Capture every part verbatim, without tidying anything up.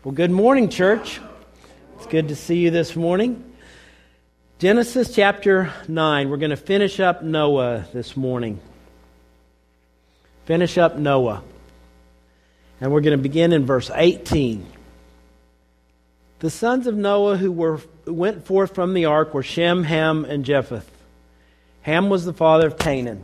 Well, good morning, church. It's good to see you this morning. Genesis chapter nine. We're going to finish up Noah this morning. Finish up Noah. And we're going to begin in verse eighteen. The sons of Noah who were who went forth from the ark were Shem, Ham, and Japheth. Ham was the father of Canaan.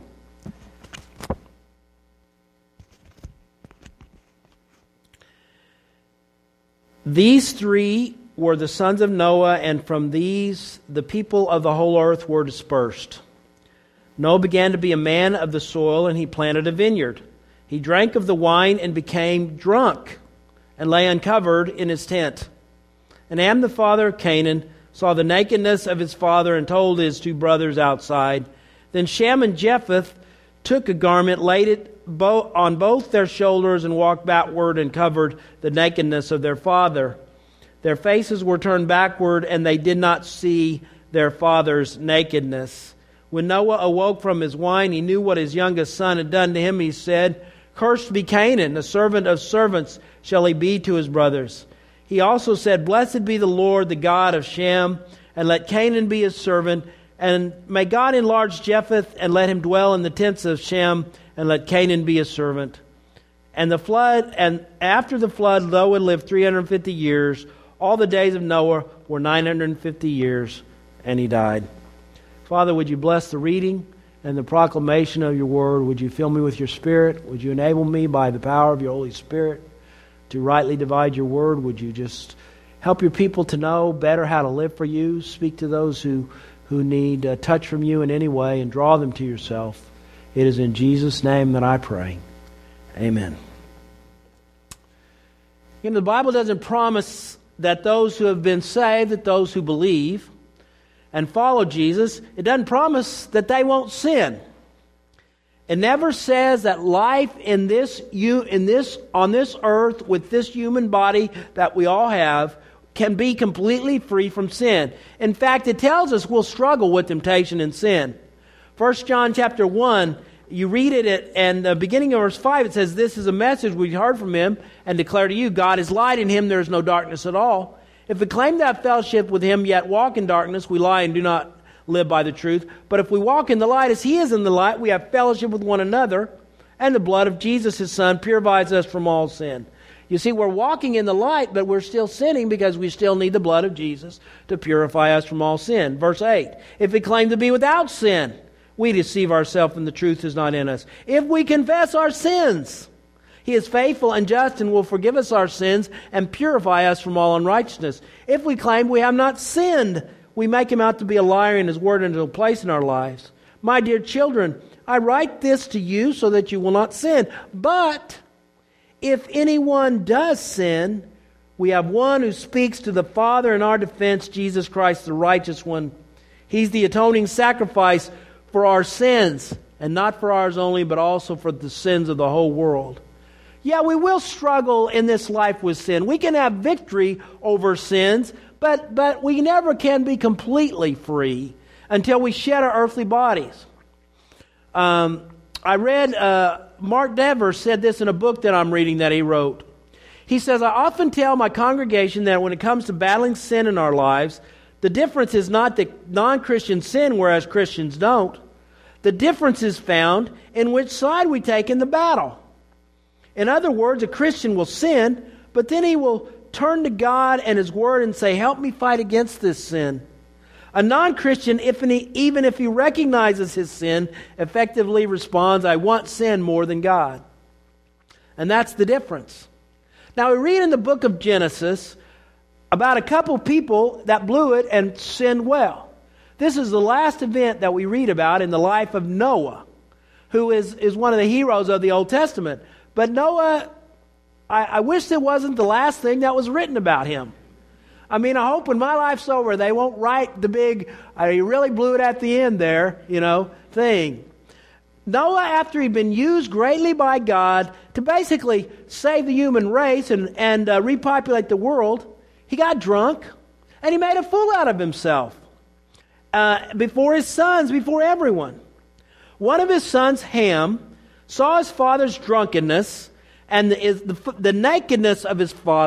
These three were the sons of Noah, and from these the people of the whole earth were dispersed. Noah began to be a man of the soil, and he planted a vineyard. He drank of the wine and became drunk, and lay uncovered in his tent. And Ham, the father of Canaan, saw the nakedness of his father and told his two brothers outside. Then Shem and Japheth took a garment, laid it Bo- on both their shoulders, and walked backward and covered the nakedness of their father. Their faces were turned backward, and they did not see their father's nakedness. When Noah awoke from his wine, he knew what his youngest son had done to him. He said, "Cursed be Canaan, the servant of servants shall he be to his brothers." He also said, "Blessed be the Lord, the God of Shem, and let Canaan be his servant, and may God enlarge Japheth, and let him dwell in the tents of Shem, and let Canaan be his servant." And the flood, and after the flood, Noah lived three hundred fifty years. All the days of Noah were nine hundred fifty years, and he died. Father, would you bless the reading and the proclamation of your word? Would you fill me with your Spirit? Would you enable me by the power of your Holy Spirit to rightly divide your word? Would you just help your people to know better how to live for you? Speak to those who, who need a touch from you in any way, and draw them to yourself. It is in Jesus' name that I pray. Amen. You know, the Bible doesn't promise that those who have been saved, that those who believe and follow Jesus, it doesn't promise that they won't sin. It never says that life in this you in this on this earth with this human body that we all have can be completely free from sin. In fact, it tells us we'll struggle with temptation and sin. First John chapter one, you read it at and the beginning of verse five, it says, "This is a message we heard from him and declare to you, God is light, in him there is no darkness at all. If we claim to have fellowship with him, yet walk in darkness, we lie and do not live by the truth. But if we walk in the light as he is in the light, we have fellowship with one another, and the blood of Jesus, his Son, purifies us from all sin." You see, we're walking in the light, but we're still sinning because we still need the blood of Jesus to purify us from all sin. Verse eight, "If we claim to be without sin, we deceive ourselves, and the truth is not in us. If we confess our sins, he is faithful and just and will forgive us our sins and purify us from all unrighteousness. If we claim we have not sinned, we make him out to be a liar, and his word into a place in our lives. My dear children, I write this to you so that you will not sin. But if anyone does sin, we have one who speaks to the Father in our defense, Jesus Christ, the righteous one. He's the atoning sacrifice for our sins, and not for ours only, but also for the sins of the whole world." Yeah, we will struggle in this life with sin. We can have victory over sins, but, but we never can be completely free until we shed our earthly bodies. Um, I read, uh, Mark Dever said this in a book that I'm reading that he wrote. He says, "I often tell my congregation that when it comes to battling sin in our lives, the difference is not that non-Christians sin, whereas Christians don't. The difference is found in which side we take in the battle. In other words, a Christian will sin, but then he will turn to God and his word and say, 'Help me fight against this sin.' A non-Christian, if any, even if he recognizes his sin, effectively responds, 'I want sin more than God.'" And that's the difference. Now, we read in the book of Genesis about a couple people that blew it and sinned well. This is the last event that we read about in the life of Noah, who is, is one of the heroes of the Old Testament. But Noah, I, I wish it wasn't the last thing that was written about him. I mean, I hope when my life's over, they won't write the big, I really blew it at the end there, you know, thing. Noah, after he'd been used greatly by God to basically save the human race and, and uh, repopulate the world, he got drunk, and he made a fool out of himself uh, before his sons, before everyone. One of his sons, Ham, saw his father's drunkenness and the, the, the nakedness of his father,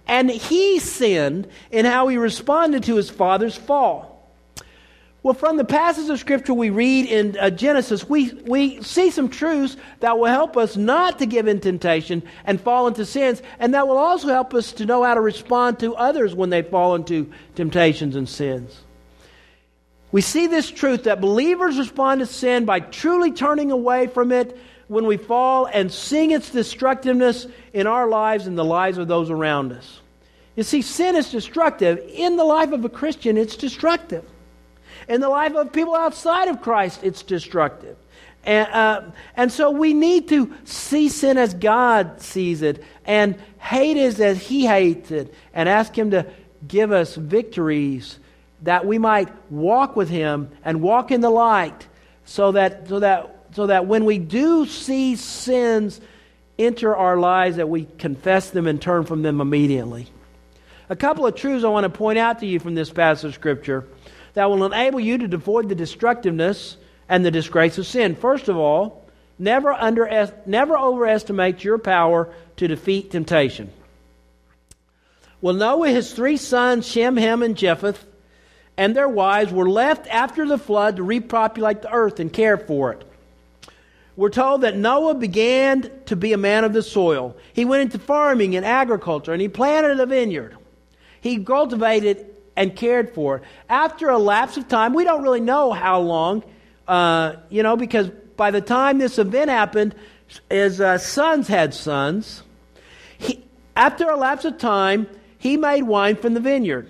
And he sinned in how he responded to his father's fall. Well, from the passage of Scripture we read in uh, Genesis, we, we see some truths that will help us not to give in temptation and fall into sins, and that will also help us to know how to respond to others when they fall into temptations and sins. We see this truth that believers respond to sin by truly turning away from it when we fall and seeing its destructiveness in our lives and the lives of those around us. You see, sin is destructive. In the life of a Christian, it's destructive. In the life of people outside of Christ, it's destructive. And, uh, and so we need to see sin as God sees it and hate it as He hates it and ask Him to give us victories that we might walk with Him and walk in the light so that, so that, so that when we do see sins enter our lives that we confess them and turn from them immediately. A couple of truths I want to point out to you from this passage of Scripture that will enable you to avoid the destructiveness and the disgrace of sin. First of all, never, under, never overestimate your power to defeat temptation. Well, Noah, his three sons, Shem, Ham, and Japheth, and their wives were left after the flood to repopulate the earth and care for it. We're told that Noah began to be a man of the soil. He went into farming and agriculture, and he planted a vineyard. He cultivated and cared for it. After a lapse of time, we don't really know how long, uh, you know, because by the time this event happened, his uh, sons had sons. He, after a lapse of time, he made wine from the vineyard.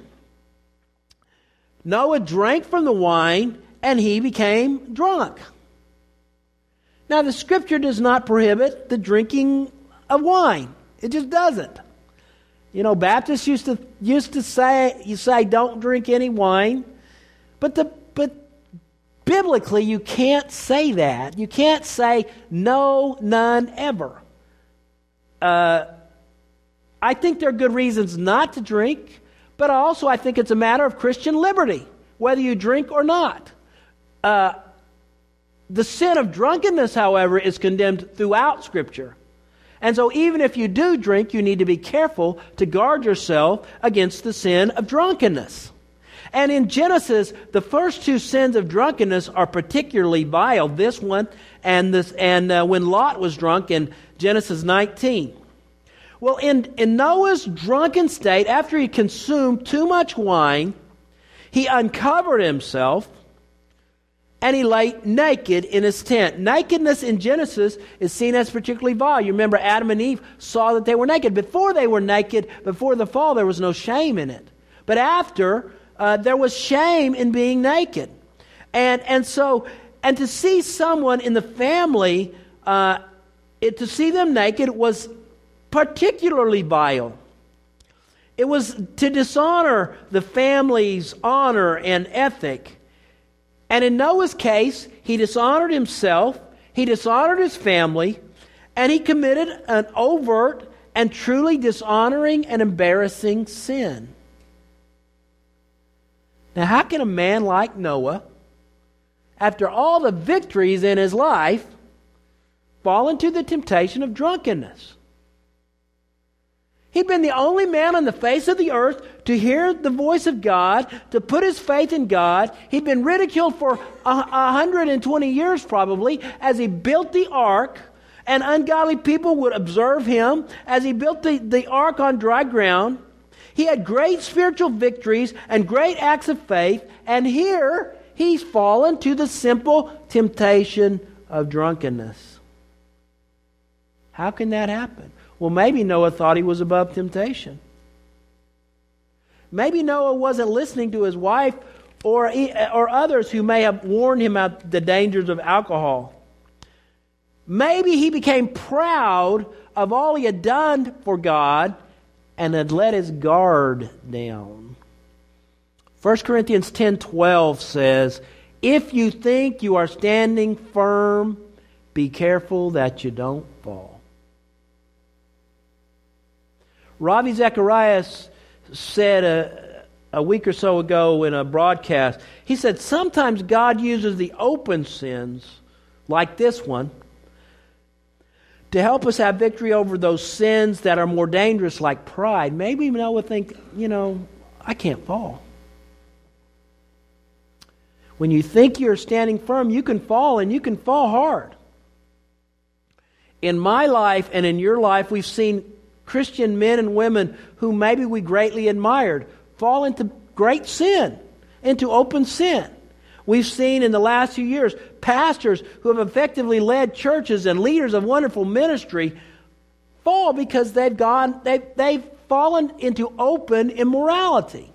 Noah drank from the wine, and he became drunk. Now, the Scripture does not prohibit the drinking of wine. It just doesn't. You know, Baptists used to used to say, you say, don't drink any wine. But the but biblically, you can't say that. You can't say, no, none, ever. Uh, I think there are good reasons not to drink, but also I think it's a matter of Christian liberty, whether you drink or not. Uh, the sin of drunkenness, however, is condemned throughout Scripture. And so even if you do drink, you need to be careful to guard yourself against the sin of drunkenness. And in Genesis, the first two sins of drunkenness are particularly vile. This one and this, and uh, when Lot was drunk in Genesis nineteen. Well, in, in Noah's drunken state, after he consumed too much wine, he uncovered himself and he lay naked in his tent. Nakedness in Genesis is seen as particularly vile. You remember Adam and Eve saw that they were naked. Before they were naked, before the fall, there was no shame in it. But after, uh, there was shame in being naked. And and so, and to see someone in the family, uh, it, to see them naked was particularly vile. It was to dishonor the family's honor and ethic. And in Noah's case, he dishonored himself, he dishonored his family, and he committed an overt and truly dishonoring and embarrassing sin. Now, how can a man like Noah, after all the victories in his life, fall into the temptation of drunkenness? He'd been the only man on the face of the earth to hear the voice of God, to put his faith in God. He'd been ridiculed for one hundred twenty years probably as he built the ark, and ungodly people would observe him as he built the, the ark on dry ground. He had great spiritual victories and great acts of faith, and here he's fallen to the simple temptation of drunkenness. How can that happen? Well, maybe Noah thought he was above temptation. Maybe Noah wasn't listening to his wife or, or others who may have warned him about the dangers of alcohol. Maybe he became proud of all he had done for God and had let his guard down. First Corinthians ten twelve says, if you think you are standing firm, be careful that you don't fall. Ravi Zacharias said a, a week or so ago in a broadcast, he said, sometimes God uses the open sins, like this one, to help us have victory over those sins that are more dangerous, like pride. Maybe Noah would think, you know, I can't fall. When you think you're standing firm, you can fall, and you can fall hard. In my life and in your life, we've seen Christian men and women who maybe we greatly admired fall into great sin, into open sin. We've seen in the last few years pastors who have effectively led churches and leaders of wonderful ministry fall because they've gone, they've, they've fallen into open immorality.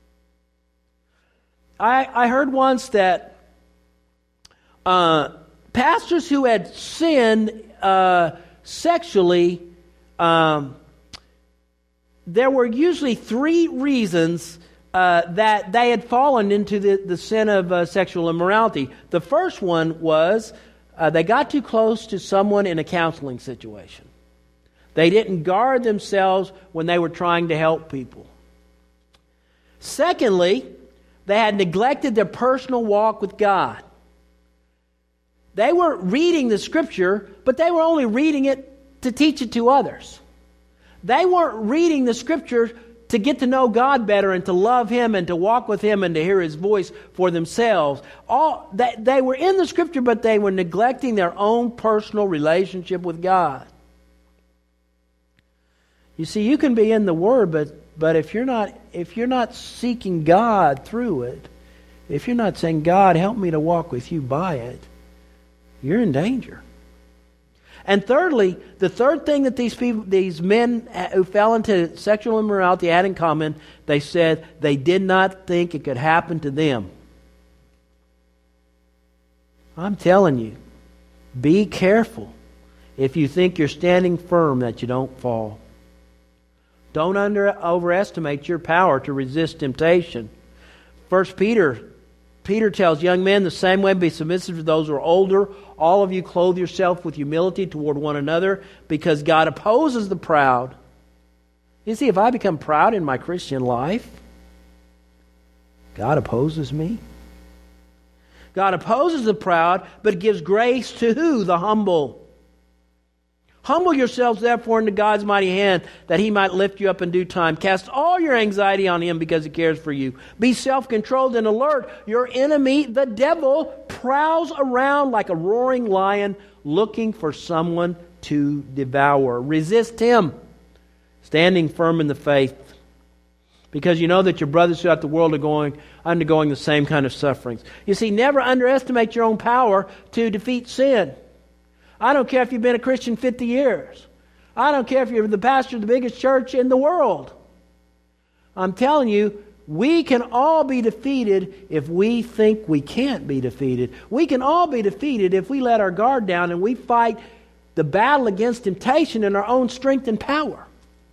I, I heard once that uh, pastors who had sinned uh, sexually, um, there were usually three reasons Uh, that they had fallen into the, the sin of uh, sexual immorality. The first one was uh, they got too close to someone in a counseling situation. They didn't guard themselves when they were trying to help people. Secondly, they had neglected their personal walk with God. They were reading the Scripture, but they were only reading it to teach it to others. They weren't reading the Scripture to get to know God better and to love Him and to walk with Him and to hear His voice for themselves. All they, they were in the Scripture, but they were neglecting their own personal relationship with God. You see, you can be in the Word, but but if you're not if you're not seeking God through it, if you're not saying, God, help me to walk with You by it, you're in danger. And thirdly, the third thing that these people, these men who fell into sexual immorality had in common, they said they did not think it could happen to them. I'm telling you, be careful if you think you're standing firm that you don't fall. Don't under, overestimate your power to resist temptation. First Peter, Peter tells young men the same way, be submissive to those who are older. All of you clothe yourself with humility toward one another, because God opposes the proud. You see, if I become proud in my Christian life, God opposes me. God opposes the proud, but gives grace to who? The humble. Humble yourselves, therefore, into God's mighty hand, that He might lift you up in due time. Cast all your anxiety on Him, because He cares for you. Be self-controlled and alert. Your enemy, the devil, prowls around like a roaring lion, looking for someone to devour. Resist him, standing firm in the faith, because you know that your brothers throughout the world are going undergoing the same kind of sufferings. You see, never underestimate your own power to defeat sin. I don't care if you've been a Christian fifty years. I don't care if you're the pastor of the biggest church in the world. I'm telling you, we can all be defeated if we think we can't be defeated. We can all be defeated if we let our guard down and we fight the battle against temptation in our own strength and power.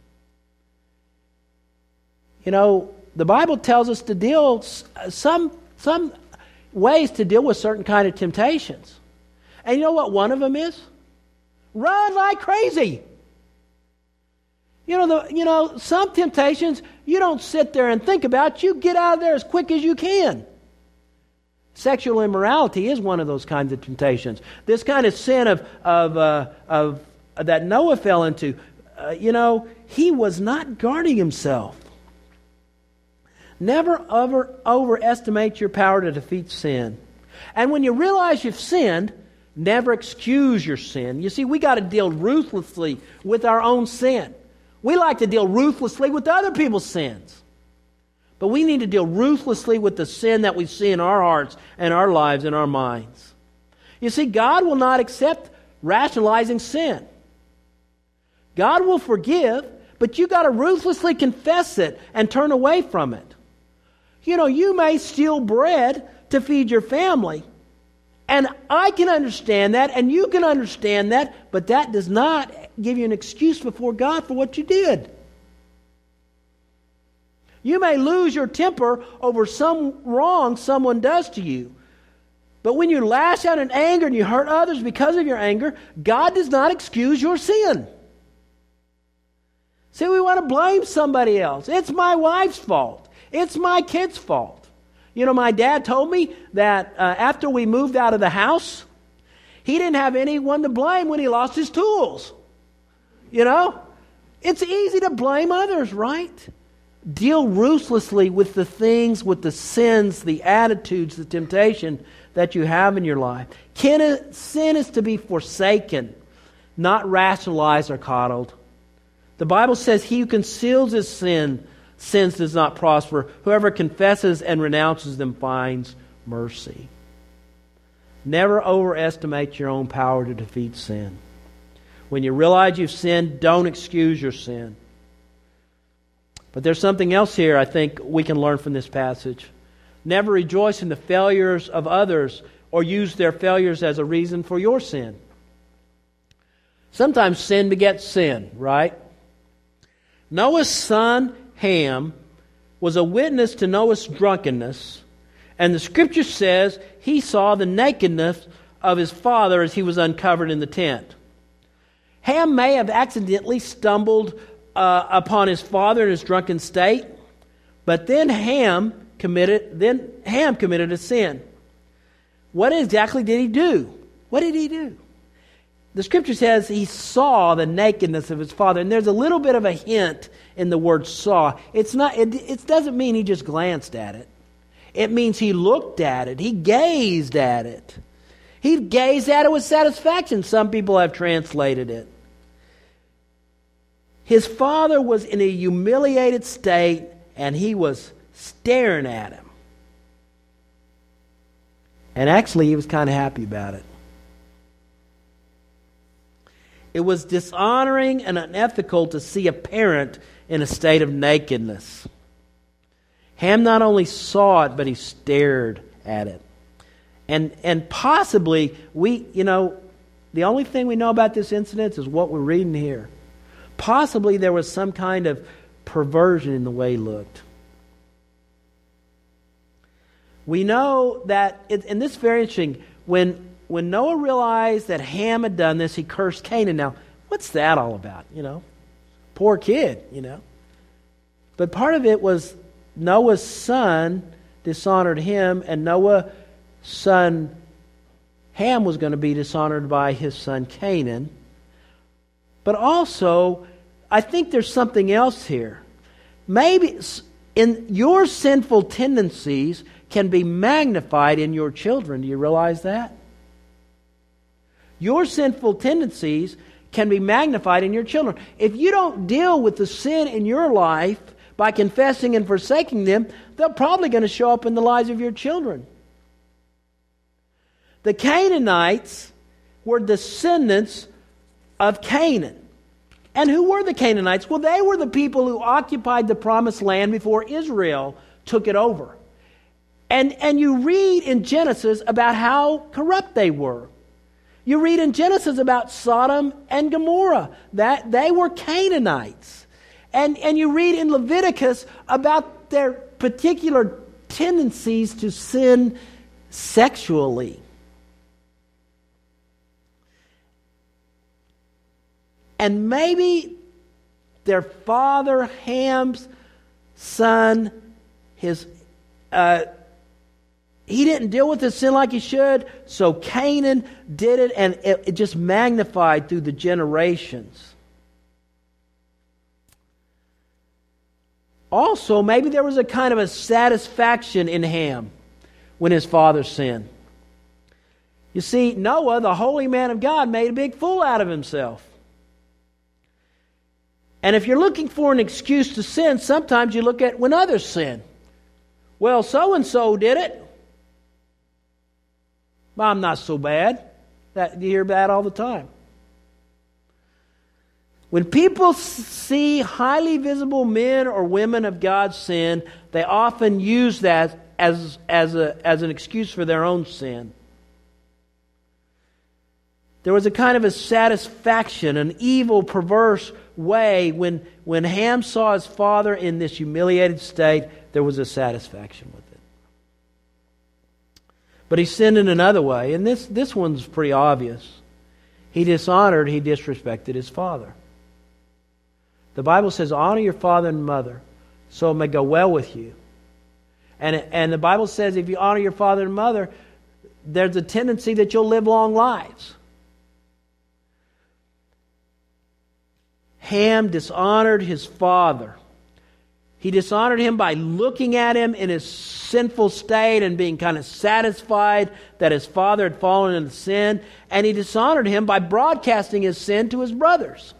You know, the Bible tells us to deal some some ways to deal with certain kind of temptations. And you know what one of them is? Run like crazy. You know, the, you know, some temptations you don't sit there and think about. You get out of there as quick as you can. Sexual immorality is one of those kinds of temptations. This kind of sin of of uh, of uh, that Noah fell into. Uh, you know, he was not guarding himself. Never over overestimate your power to defeat sin. And when you realize you've sinned, never excuse your sin. You see, we got to deal ruthlessly with our own sin. We like to deal ruthlessly with other people's sins. But we need to deal ruthlessly with the sin that we see in our hearts and our lives and our minds. You see, God will not accept rationalizing sin. God will forgive, but you got to ruthlessly confess it and turn away from it. You know, you may steal bread to feed your family. And I can understand that, and you can understand that, but that does not give you an excuse before God for what you did. You may lose your temper over some wrong someone does to you. But when you lash out in anger and you hurt others because of your anger, God does not excuse your sin. See, we want to blame somebody else. It's my wife's fault. It's my kid's fault. You know, my dad told me that uh, after we moved out of the house, He didn't have anyone to blame when he lost his tools. You know? It's easy to blame others, right? Deal ruthlessly with the things, with the sins, the attitudes, the temptation that you have in your life. Sin is to be forsaken, not rationalized or coddled. The Bible says, he who conceals his sin, sins does not prosper. Whoever confesses and renounces them finds mercy. Never overestimate your own power to defeat sin. When you realize you've sinned, don't excuse your sin. But there's something else here I think we can learn from this passage. Never rejoice in the failures of others or use their failures as a reason for your sin. Sometimes sin begets sin, right? Noah's son, Ham, was a witness to Noah's drunkenness, and the Scripture says he saw the nakedness of his father as he was uncovered in the tent. Ham may have accidentally stumbled uh, upon his father in his drunken state, but then Ham committed then Ham committed a sin. What exactly did he do? What did he do? The Scripture says he saw the nakedness of his father, and there's a little bit of a hint in the word "saw." It's not. It, it doesn't mean he just glanced at it. It means he looked at it. He gazed at it. He gazed at it with satisfaction. Some people have translated it. His father was in a humiliated state, and he was staring at him. And actually, he was kind of happy about it. It was dishonoring and unethical to see a parent in a state of nakedness. Ham not only saw it, but he stared at it. And and possibly, we, you know, the only thing we know about this incident is what we're reading here. Possibly there was some kind of perversion in the way he looked. We know that, it, and this is very interesting, when, when Noah realized that Ham had done this, he cursed Canaan. Now, what's that all about, you know? Poor kid, you know? But part of it was Noah's son dishonored him, and Noah's son Ham was going to be dishonored by his son Canaan. But also, I think there's something else here. Maybe in your sinful tendencies can be magnified in your children. Do you realize that? Your sinful tendencies can be magnified in your children. If you don't deal with the sin in your life by confessing and forsaking them, they're probably going to show up in the lives of your children. The Canaanites were descendants of Canaan. And who were the Canaanites? Well, they were the people who occupied the promised land before Israel took it over. And, and you read in Genesis about how corrupt they were. You read in Genesis about Sodom and Gomorrah, that they were Canaanites. And, and you read in Leviticus about their particular tendencies to sin sexually. And maybe their father, Ham's son, his uh, he didn't deal with his sin like he should, so Canaan did it, and it, it just magnified through the generations. Also, maybe there was a kind of a satisfaction in Ham when his father sinned. You see, Noah, the holy man of God, made a big fool out of himself. And if you're looking for an excuse to sin, sometimes you look at when others sin. Well, so-and-so did it. Well, I'm not so bad. That, you hear that all the time. When people see highly visible men or women of God sin, they often use that as, as, a, as an excuse for their own sin. There was a kind of a satisfaction, an evil, perverse way when, when Ham saw his father in this humiliated state, there was a satisfaction with it. But he sinned in another way, and this, this one's pretty obvious. He dishonored, he disrespected his father. The Bible says, honor your father and mother, so it may go well with you. And, and the Bible says if you honor your father and mother, there's a tendency that you'll live long lives. Ham dishonored his father. He dishonored him by looking at him in his sinful state and being kind of satisfied that his father had fallen into sin. And he dishonored him by broadcasting his sin to his brothers.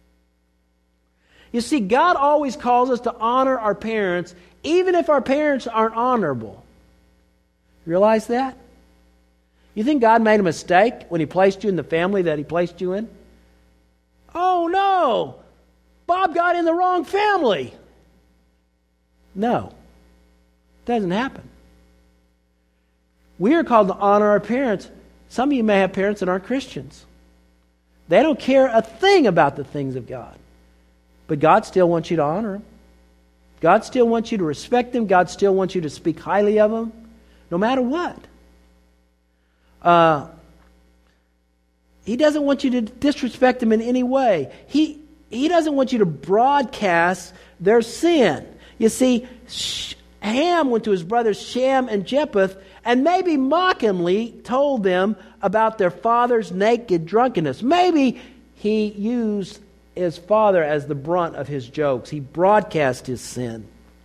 You see, God always calls us to honor our parents, even if our parents aren't honorable. Realize that? You think God made a mistake when He placed you in the family that He placed you in? Oh no! Bob got in the wrong family. No. It doesn't happen. We are called to honor our parents. Some of you may have parents that aren't Christians. They don't care a thing about the things of God. But God still wants you to honor them. God still wants you to respect them. God still wants you to speak highly of them, no matter what. Uh, he doesn't want you to disrespect them in any way. He, he doesn't want you to broadcast their sin. You see, Ham went to his brothers Shem and Japheth and maybe mockingly told them about their father's naked drunkenness. Maybe he used his father as the brunt of his jokes. He broadcast his sin.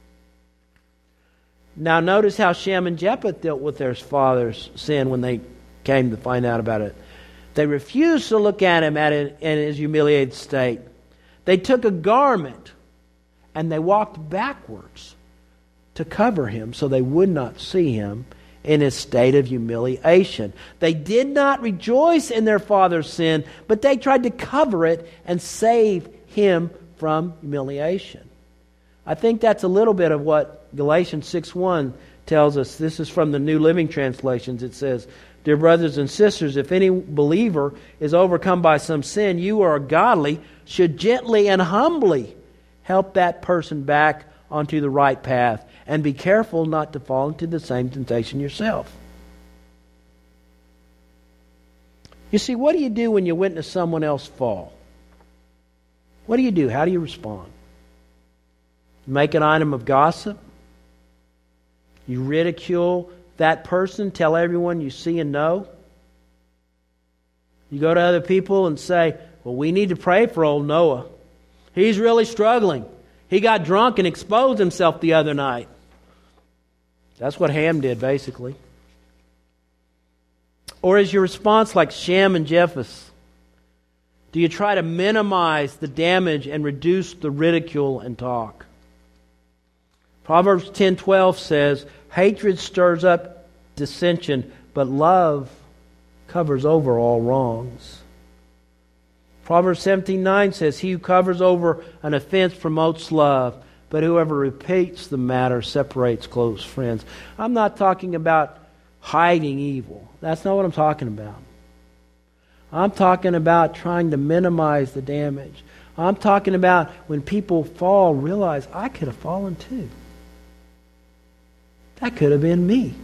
Now notice how Shem and Japheth dealt with their father's sin when they came to find out about it. They refused to look at him at it in his humiliated state. They took a garment and they walked backwards to cover him so they would not see him in his state of humiliation. They did not rejoice in their father's sin, but they tried to cover it and save him from humiliation. I think that's a little bit of what Galatians six one tells us. This is from the New Living Translations. It says, "Dear brothers and sisters, if any believer is overcome by some sin, you who are godly should gently and humbly help that person back onto the right path, and be careful not to fall into the same temptation yourself." You see, what do you do when you witness someone else fall? What do you do? How do you respond? Make an item of gossip? You ridicule that person, tell everyone you see and know? You go to other people and say, "Well, we need to pray for old Noah. He's really struggling. He got drunk and exposed himself the other night." That's what Ham did, basically. Or is your response like Shem and Japheth? Do you try to minimize the damage and reduce the ridicule and talk? Proverbs ten twelve says, "Hatred stirs up dissension, but love covers over all wrongs." Proverbs seventeen nine says, "He who covers over an offense promotes love, but whoever repeats the matter separates close friends." I'm not talking about hiding evil. That's not what I'm talking about. I'm talking about trying to minimize the damage. I'm talking about when people fall, realize, I could have fallen too. That could have been me.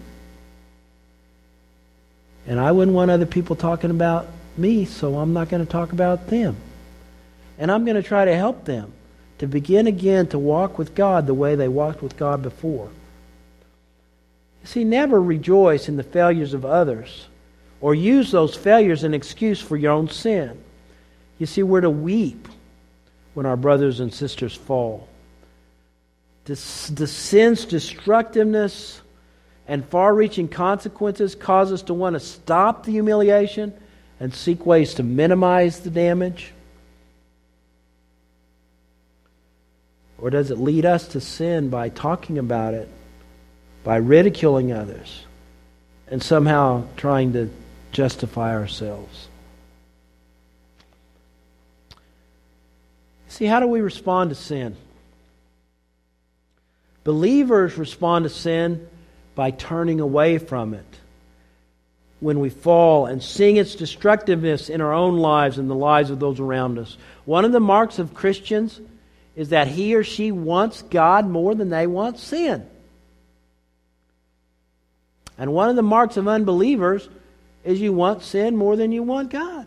And I wouldn't want other people talking about me, so I'm not going to talk about them. And I'm going to try to help them to begin again to walk with God the way they walked with God before. You see, never rejoice in the failures of others or use those failures as an excuse for your own sin. You see, we're to weep when our brothers and sisters fall. The, the sin's destructiveness and far-reaching consequences cause us to want to stop the humiliation and seek ways to minimize the damage? Or does it lead us to sin by talking about it, by ridiculing others, and somehow trying to justify ourselves? See, how do we respond to sin? Believers respond to sin by turning away from it when we fall and seeing its destructiveness in our own lives and the lives of those around us. One of the marks of Christians is that he or she wants God more than they want sin. And one of the marks of unbelievers is you want sin more than you want God.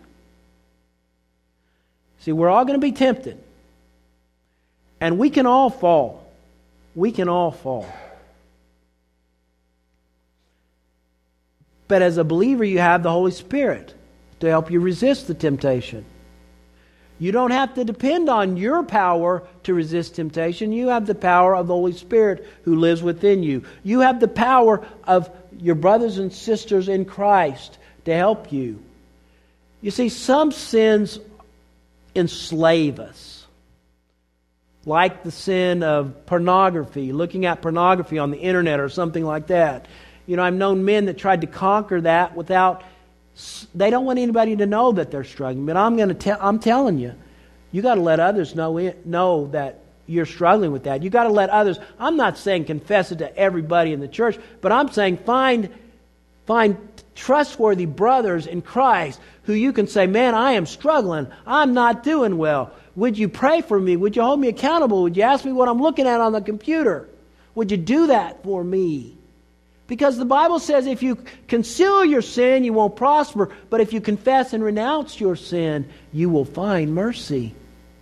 See, we're all going to be tempted. And we can all fall. We can all fall. But as a believer, you have the Holy Spirit to help you resist the temptation. You don't have to depend on your power to resist temptation. You have the power of the Holy Spirit who lives within you. You have the power of your brothers and sisters in Christ to help you. You see, some sins enslave us. Like the sin of pornography, looking at pornography on the internet or something like that. You know, I've known men that tried to conquer that without... They don't want anybody to know that they're struggling. But I'm going to tell. I'm telling you, you got to let others know it, know that you're struggling with that. You got to let others. I'm not saying confess it to everybody in the church, but I'm saying find find trustworthy brothers in Christ who you can say, "Man, I am struggling. I'm not doing well. Would you pray for me? Would you hold me accountable? Would you ask me what I'm looking at on the computer? Would you do that for me?" Because the Bible says if you conceal your sin, you won't prosper. But if you confess and renounce your sin, you will find mercy.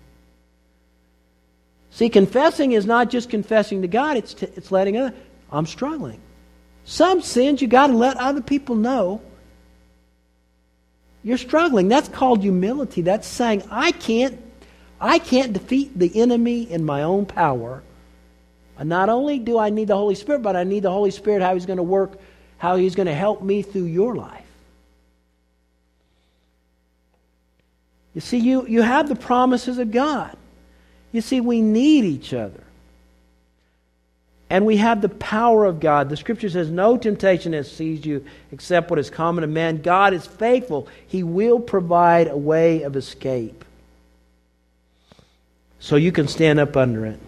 See, confessing is not just confessing to God. It's t- it's letting other, I'm struggling. Some sins you got to let other people know you're struggling. That's called humility. That's saying I can't, I can't defeat the enemy in my own power. And not only do I need the Holy Spirit, but I need the Holy Spirit, how He's going to work, how He's going to help me through your life. You see, you, you have the promises of God. You see, we need each other. And we have the power of God. The Scripture says, no temptation has seized you except what is common to man. God is faithful. He will provide a way of escape. So you can stand up under it.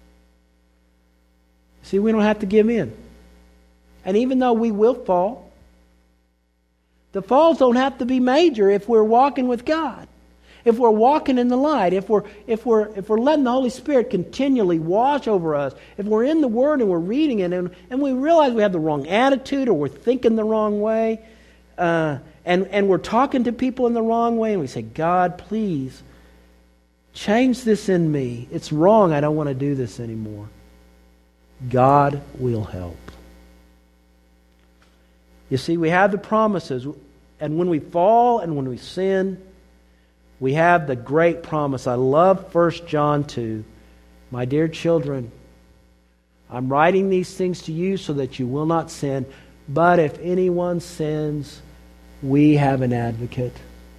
See, we don't have to give in. And even though we will fall, the falls don't have to be major if we're walking with God. If we're walking in the light, if we're if we're if we're letting the Holy Spirit continually wash over us, if we're in the Word and we're reading it and, and we realize we have the wrong attitude or we're thinking the wrong way, uh, and, and we're talking to people in the wrong way, and we say, God, please change this in me. It's wrong. I don't want to do this anymore. God will help. You see, we have the promises, and when we fall and when we sin, we have the great promise. I love First John two. My dear children, I'm writing these things to you so that you will not sin. But if anyone sins, we have an advocate.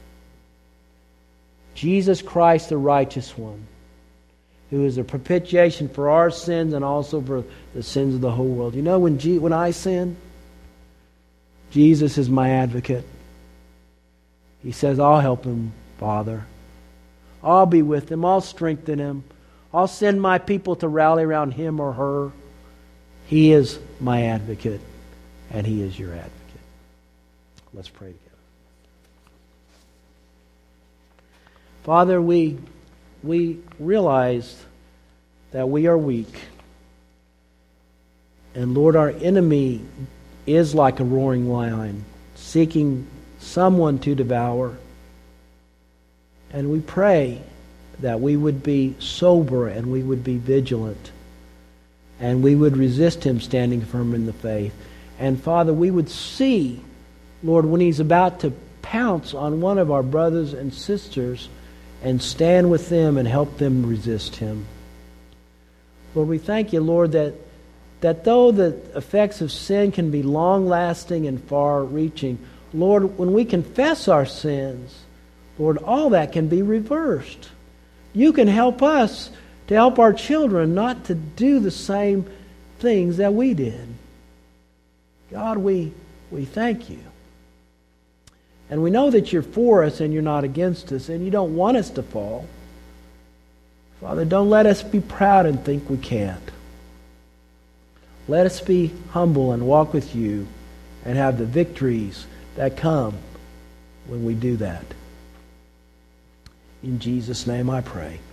Jesus Christ, the righteous one, who is a propitiation for our sins and also for the sins of the whole world. You know, when G- when I sin, Jesus is my advocate. He says, I'll help him, Father. I'll be with him. I'll strengthen him. I'll send my people to rally around him or her. He is my advocate, and He is your advocate. Let's pray together. Father, we... We realize that we are weak. And Lord, our enemy is like a roaring lion, seeking someone to devour. And we pray that we would be sober and we would be vigilant. And we would resist him standing firm in the faith. And Father, we would see, Lord, when he's about to pounce on one of our brothers and sisters, and stand with them and help them resist him. Lord, we thank you, Lord, that, that though the effects of sin can be long-lasting and far-reaching, Lord, when we confess our sins, Lord, all that can be reversed. You can help us to help our children not to do the same things that we did. God, we, we thank you. And we know that you're for us and you're not against us, and you don't want us to fall. Father, don't let us be proud and think we can't. Let us be humble and walk with you and have the victories that come when we do that. In Jesus' name I pray.